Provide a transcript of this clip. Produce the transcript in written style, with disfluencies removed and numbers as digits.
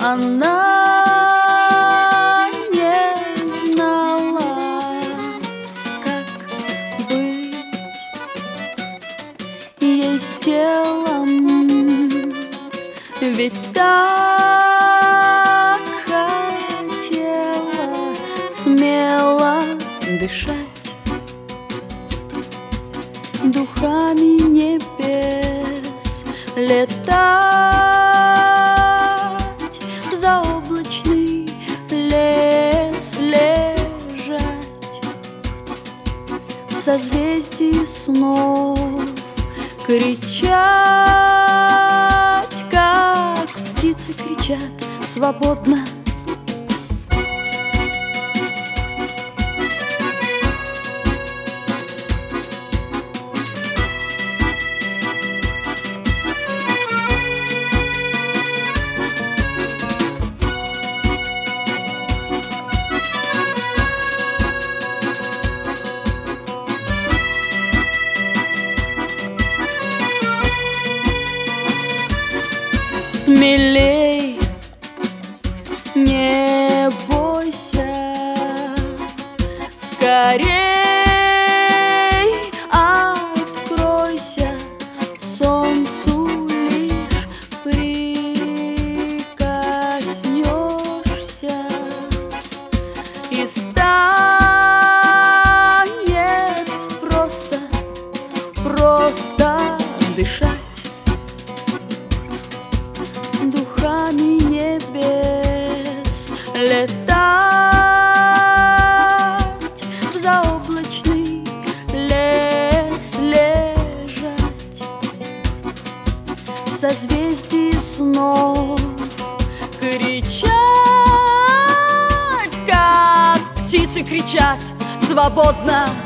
Она не знала, как быть ей с телом, ведь так хотела смело дышать духами небес, летать в заоблачный лес, лежать в созвездии снов, кричать, как птицы кричат свободно. Смелей, не бойся, скорей откройся, солнцу лишь прикоснешься, и станет просто дышать духами небес, летать в заоблачный лес, лежать в созвездии снов, кричать, как птицы кричат свободно.